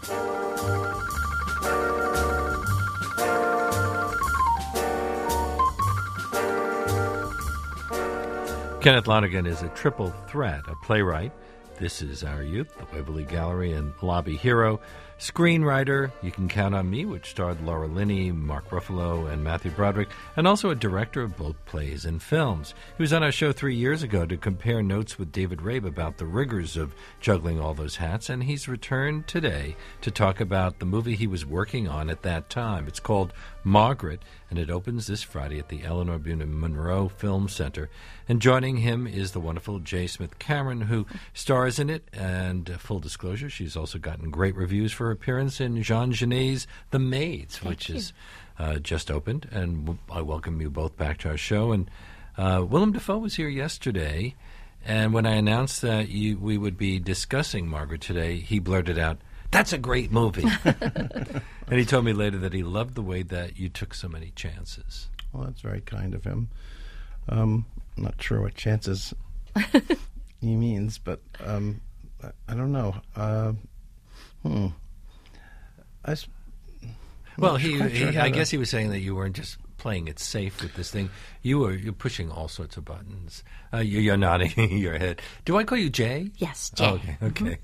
Kenneth Lonergan is a triple threat, a playwright. This Is Our Youth, the Waverly Gallery and Lobby hero. Screenwriter, You Can Count on Me, which starred Laura Linney, Mark Ruffalo, and Matthew Broderick, and also a director of both plays and films. He was on our show 3 years ago to compare notes with David Rabe about the rigors of juggling all those hats, and he's returned today to talk about the movie he was working on at that time. It's called Margaret, and it opens this Friday at the Eleanor Bunin Monroe Film Center. And joining him is the wonderful J. Smith Cameron, who stars in it. And full disclosure, she's also gotten great reviews for her appearance in Jean Genet's The Maids, which is just opened. And I welcome you both back to our show. And Willem Dafoe was here yesterday, and when I announced that we would be discussing Margaret today, he blurted out, "That's a great movie." And he told me later that he loved the way that you took so many chances. Well, that's very kind of him. I'm not sure what chances he means, but I don't know. I guess he was saying that you weren't just playing it safe with this thing. You're pushing all sorts of buttons. You're nodding your head. Do I call you Jay? Yes, Jay. Oh, okay.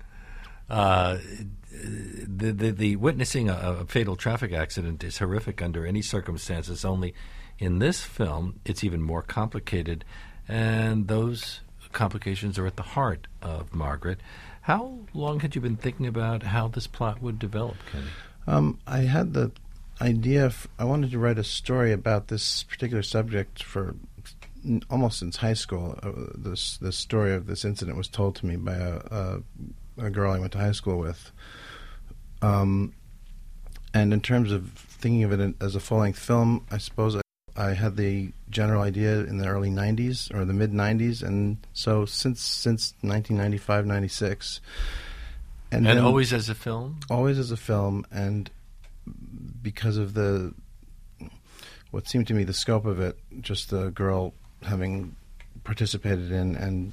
The witnessing a fatal traffic accident is horrific under any circumstances. Only in this film, it's even more complicated, and those complications are at the heart of Margaret. How long had you been thinking about how this plot would develop, Kenny? I had the idea. I wanted to write a story about this particular subject for almost since high school. This story of this incident was told to me by a girl I went to high school with. And in terms of thinking of it as a full-length film, I suppose I had the general idea in the early 90s or the mid-90s, and so since 1995, 96. And always as a film? Always as a film, and because of what seemed to me the scope of it, just the girl having participated in and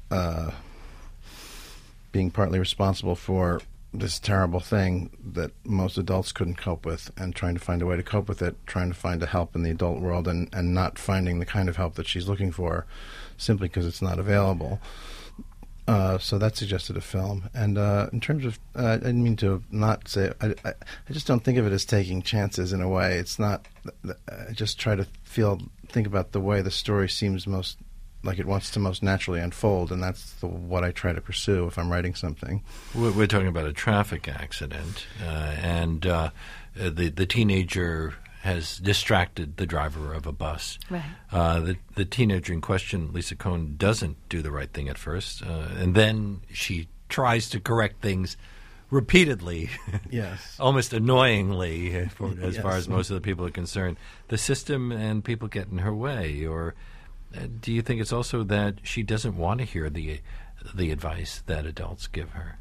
being partly responsible for this terrible thing that most adults couldn't cope with, and trying to find a way to cope with it, trying to find a help in the adult world, and not finding the kind of help that she's looking for simply because it's not available. So that suggested a film. And in terms of, I didn't mean to not say, I just don't think of it as taking chances in a way. It's not, I just try to think about the way the story seems most like it wants to most naturally unfold, and that's what I try to pursue if I'm writing something. We're talking about a traffic accident, and the teenager has distracted the driver of a bus. Right. The teenager in question, Lisa Cohn, doesn't do the right thing at first, and then she tries to correct things repeatedly, yes, almost annoyingly, as far as most of the people are concerned. The system and people get in her way, or do you think it's also that she doesn't want to hear the advice that adults give her?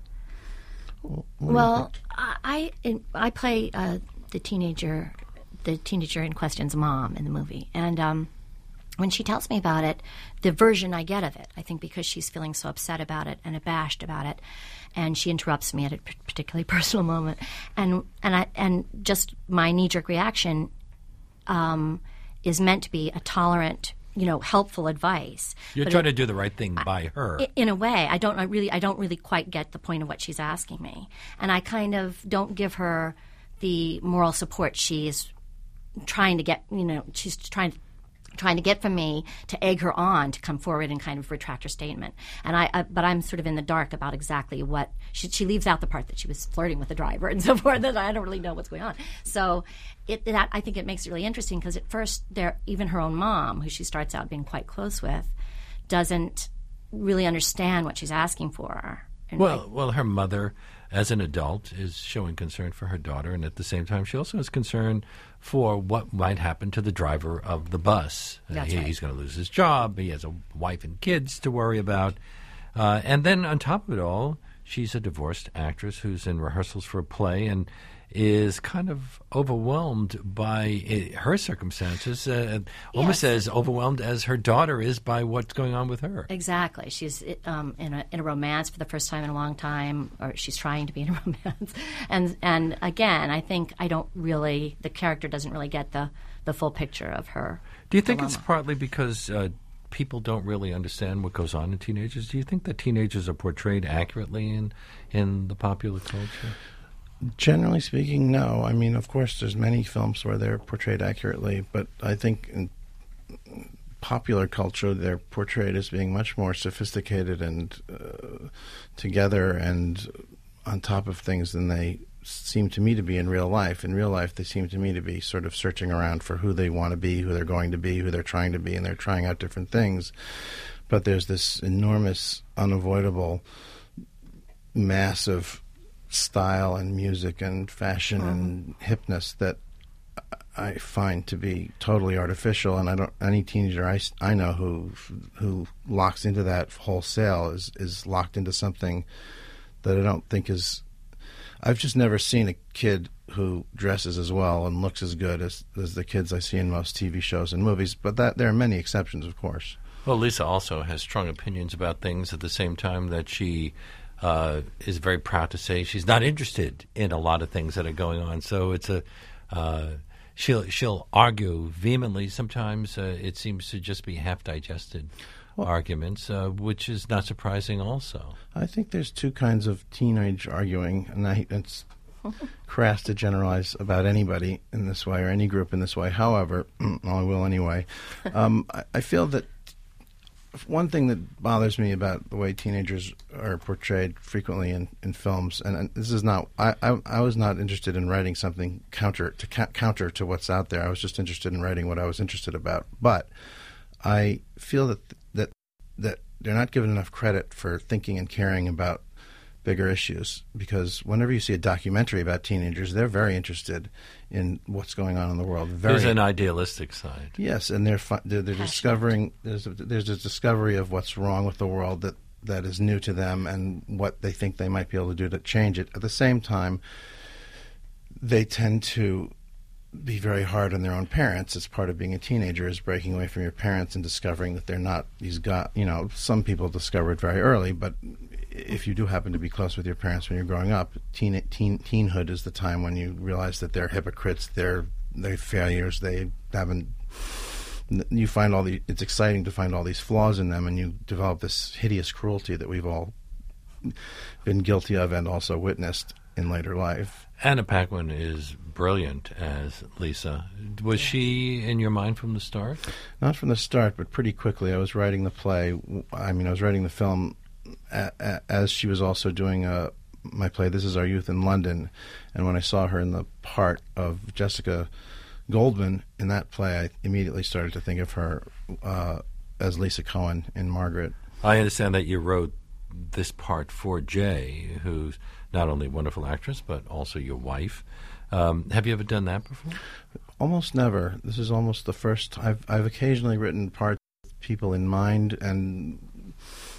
Well, I play the teenager in question's mom in the movie, and when she tells me about it, the version I get of it, I think because she's feeling so upset about it and abashed about it, and she interrupts me at a particularly personal moment, and just my knee-jerk reaction is meant to be a tolerant, helpful advice. You're trying to do the right thing by her. In a way, I don't really quite get the point of what she's asking me, and I kind of don't give her the moral support she's trying to get. She's trying to get from me to egg her on to come forward and kind of retract her statement. And but I'm sort of in the dark about exactly what she leaves out the part that she was flirting with the driver and so forth. That I don't really know what's going on. So that I think it makes it really interesting, because at first even her own mom, who she starts out being quite close with, doesn't really understand what she's asking for. And well, her mother, as an adult, is showing concern for her daughter, and at the same time, she also has concern for what might happen to the driver of the bus. He's going to lose his job. He has a wife and kids to worry about. And then on top of it all, she's a divorced actress who's in rehearsals for a play and is kind of overwhelmed by her circumstances, almost as overwhelmed as her daughter is by what's going on with her. Exactly. She's in a romance for the first time in a long time, or she's trying to be in a romance. And again, I think the character doesn't really get the full picture of her. Do you think dilemma. it's partly because people don't really understand what goes on in teenagers? Do you think that teenagers are portrayed accurately in the popular culture? Generally speaking, no. I mean, of course, there's many films where they're portrayed accurately, but I think in popular culture, they're portrayed as being much more sophisticated and together and on top of things than they seem to me to be in real life. In real life, they seem to me to be sort of searching around for who they want to be, who they're going to be, who they're trying to be, and they're trying out different things. But there's this enormous, unavoidable mass of style and music and fashion and hipness that I find to be totally artificial, and any teenager I know who locks into that wholesale is locked into something that I don't think is. I've just never seen a kid who dresses as well and looks as good as the kids I see in most TV shows and movies, but there are many exceptions, of course. Well, Lisa also has strong opinions about things at the same time that she is very proud to say she's not interested in a lot of things that are going on. So it's she'll argue vehemently. Sometimes it seems to just be half-digested arguments, which is not surprising also. I think there's two kinds of teenage arguing, and it's crass to generalize about anybody in this way or any group in this way. However, I will anyway. I feel that one thing that bothers me about the way teenagers are portrayed frequently in films, and this is not, I was not interested in writing something counter to what's out there. I was just interested in writing what I was interested about. But I feel that they're not given enough credit for thinking and caring about bigger issues, because whenever you see a documentary about teenagers, they're very interested in what's going on in the world. There's an idealistic side. Yes, and they're discovering there's a discovery of what's wrong with the world that is new to them and what they think they might be able to do to change it. At the same time, they tend to be very hard on their own parents. It's part of being a teenager, is breaking away from your parents and discovering that they're not these guys. Some people discover it very early, but if you do happen to be close with your parents when you're growing up, teenhood is the time when you realize that they're hypocrites, they're failures, they haven't. You find it's exciting to find all these flaws in them, and you develop this hideous cruelty that we've all been guilty of and also witnessed in later life. Anna Paquin is brilliant as Lisa. Was she in your mind from the start? Not from the start, but pretty quickly. I was writing the play. I was writing the film as she was also doing my play, This Is Our Youth, in London. And when I saw her in the part of Jessica Goldman in that play, I immediately started to think of her as Lisa Cohen in Margaret. I understand that you wrote this part for Jay, who's not only a wonderful actress, but also your wife. Have you ever done that before? Almost never. This is almost the first. I've occasionally written parts with people in mind, and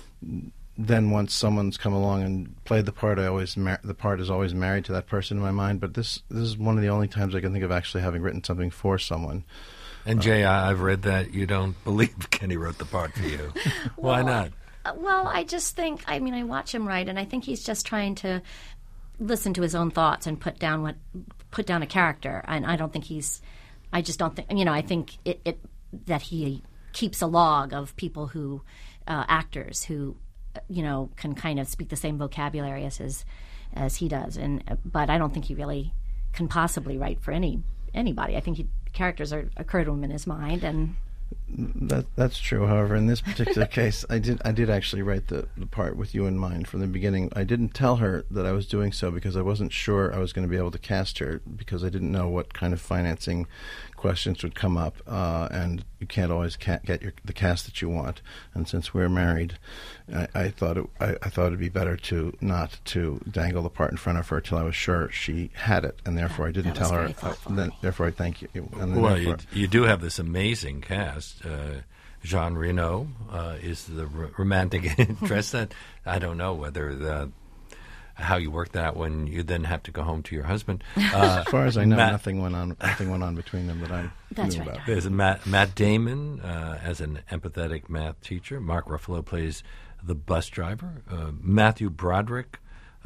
then once someone's come along and played the part, the part is always married to that person in my mind. But this is one of the only times I can think of actually having written something for someone. And Jay, I've read that you don't believe Kenny wrote the part for you. Why not? Well, I just think, I watch him write, and I think he's just trying to listen to his own thoughts and put down a character. And I don't think I just don't think, I think that he keeps a log of people who, actors who, can kind of speak the same vocabulary as he does. But I don't think he really can possibly write for anybody. I think characters occur to him in his mind, and that's true. However, in this particular case, I did actually write the part with you in mind from the beginning. I didn't tell her that I was doing so because I wasn't sure I was going to be able to cast her, because I didn't know what kind of financing questions would come up, and you can't always get the cast that you want. And since we're married, I thought it'd be better to not to dangle the part in front of her till I was sure she had it, and therefore I didn't tell her. Therefore, I thank you. Well, you do have this amazing cast. Jean Reno is the romantic interest. That I don't know whether how you worked that out when you then have to go home to your husband. As far as I know, Matt- nothing went on between them that I That's knew right. about. There's Matt Damon as an empathetic math teacher. Mark Ruffalo plays the bus driver. Matthew Broderick.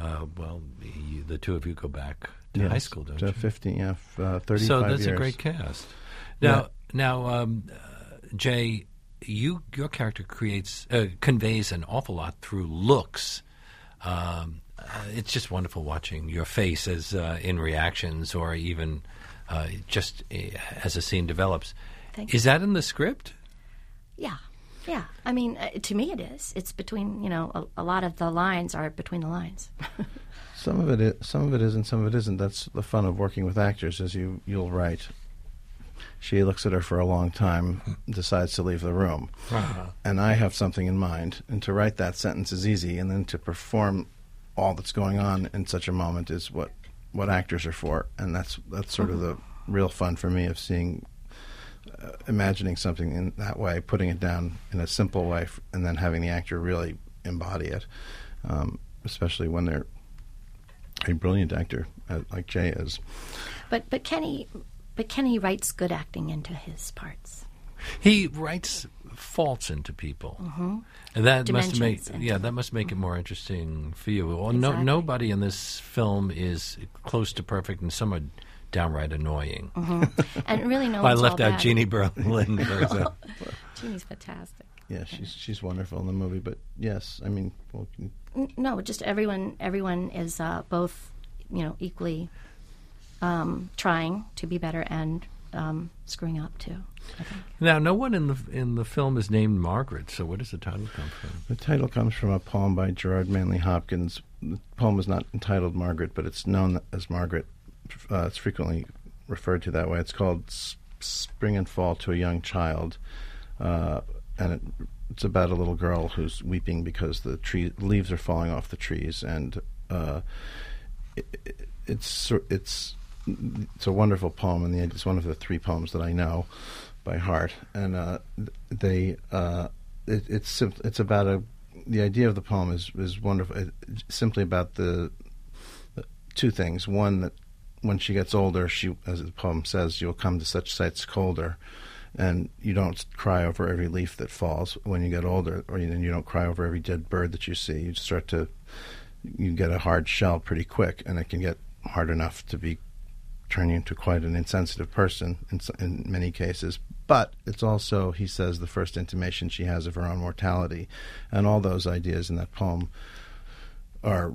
The two of you go back to Yes, high school, don't to you? 35 So that's years. a great cast. Now, Jay, your character conveys an awful lot through looks. It's just wonderful watching your face as in reactions, or even just as a scene develops. Thank Is that in the script? Yeah. I mean, to me it is. It's between, a lot of the lines are between the lines. Some of it is, and some of it isn't. That's the fun of working with actors, is you'll write. She looks at her for a long time, decides to leave the room, and I have something in mind. And to write that sentence is easy, and then to perform all that's going on in such a moment is what actors are for. And that's sort of the real fun for me of seeing. Imagining something in that way, putting it down in a simple way, and then having the actor really embody it, especially when they're a brilliant actor like Jay is. But Kenny writes good acting into his parts. He writes faults into people, and that must make Dimensions that must make it more interesting for you. Well, Exactly. nobody in this film is close to perfect, and some are downright annoying. And really, no I one's left all out bad. Jeannie Berlin. For example. Jeannie's fantastic. Yeah, she's wonderful in the movie. But yes, I mean, No, just everyone is both, equally trying to be better and screwing up too. I think. Now, no one in the film is named Margaret. So, where does the title come from? the title comes from a poem by Gerard Manley Hopkins. The poem is not entitled Margaret, but it's known as Margaret. It's frequently referred to that way. It's called Spring and Fall to a Young Child, and it's about a little girl who's weeping because the leaves are falling off the trees, and it's a wonderful poem, and it's one of the three poems that I know by heart, and it's about the idea of the poem is wonderful. It's simply about the two things. One, that when she gets older, she, as the poem says, you'll come to such sights colder, and you don't cry over every leaf that falls when you get older, or you don't cry over every dead bird that you see. You get a hard shell pretty quick, and it can get hard enough to turn you into quite an insensitive person in many cases. But it's also, he says, the first intimation she has of her own mortality, and all those ideas in that poem are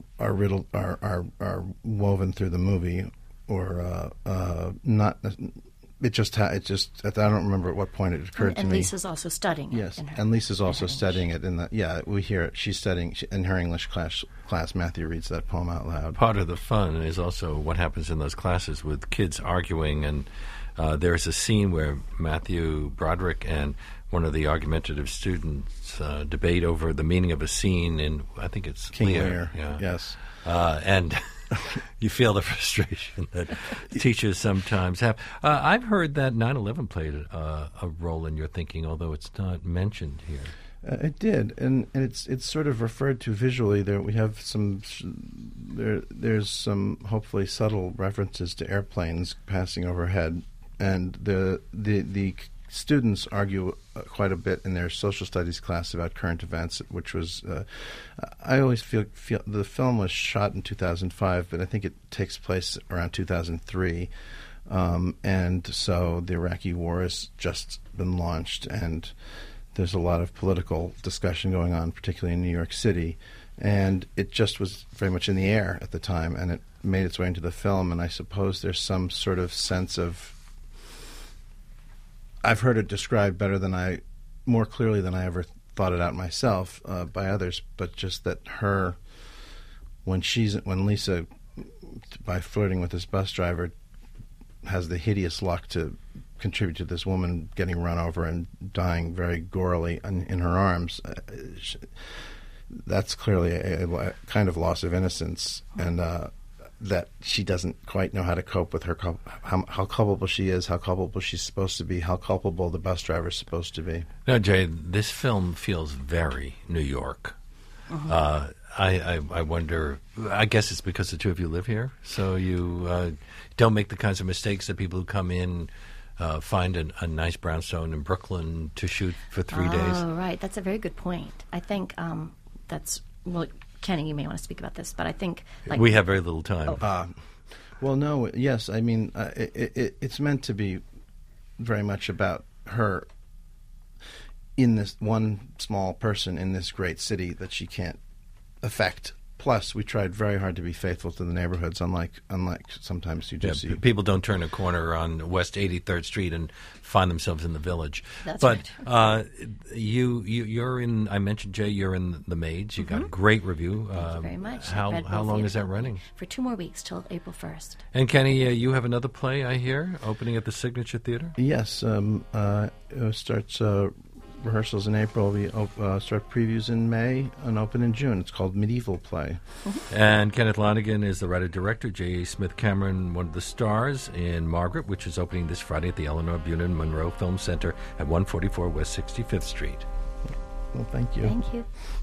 woven through the movie, or not. It just I don't remember at what point it occurred to And me. Lisa's also studying it. Yes, in her- and Lisa's also in her studying it. We hear it. She's studying in her English class. Matthew reads that poem out loud. Part of the fun is also what happens in those classes with kids arguing, and there's a scene where Matthew Broderick and one of the argumentative students debate over the meaning of a scene in, I think it's King Lear. Lear. Yeah. Yes. And you feel the frustration that teachers sometimes have. I've heard that 9/11 played a role in your thinking, although it's not mentioned here. It did, and it's sort of referred to visually. There we have there's some hopefully subtle references to airplanes passing overhead, and the students argue quite a bit in their social studies class about current events, which was I always feel the film was shot in 2005, but I think it takes place around 2003, and so the Iraqi war has just been launched, and there's a lot of political discussion going on, particularly in New York City, and it just was very much in the air at the time, and it made its way into the film, and I suppose there's some sort of sense of, I've heard it described more clearly than I ever thought it out myself by others, but just that when Lisa, by flirting with this bus driver, has the hideous luck to contribute to this woman getting run over and dying very gorily in her arms, that's clearly a kind of loss of innocence, and that she doesn't quite know how to cope with how culpable she is, how culpable she's supposed to be, how culpable the bus driver is supposed to be. Now, Jay, this film feels very New York. I wonder, I guess it's because the two of you live here, so you don't make the kinds of mistakes that people who come in find a nice brownstone in Brooklyn to shoot for 3 days. Oh, right. That's a very good point. I think well, Kenny, you may want to speak about this, but I think... we have very little time. Well, no, yes. I mean, it's meant to be very much about her in this one small person in this great city that she can't affect. Plus, we tried very hard to be faithful to the neighborhoods, unlike sometimes you do see. People don't turn a corner on West 83rd Street and find themselves in the Village. That's but right. You're in, I mentioned, Jay, you're in The Maids. You got a great review. Thank you very much. How long is that running? For 2 more weeks, till April 1st. And Kenny, you have another play, I hear, opening at the Signature Theater? Yes. It starts... rehearsals in April. We start previews in May and open in June. It's called Medieval Play. And Kenneth Lonergan is the writer-director. J.A. Smith Cameron, one of the stars in Margaret, which is opening this Friday at the Eleanor Bunin Monroe Film Center at 144 West 65th Street. Well, thank you. Thank you.